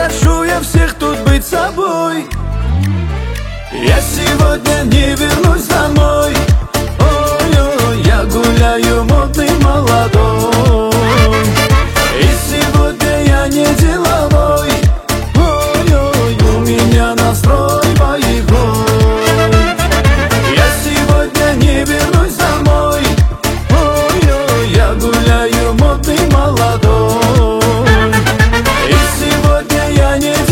хочу я всех тут быть собой. Я сегодня не вернусь домой. Ой-ой, я гуляю модный, молодой. И сегодня я не деловой. Ой-ой, у меня настрой боевой. Я сегодня не вернусь домой. Ой-ой, я гуляю модный, молодой. И сегодня я не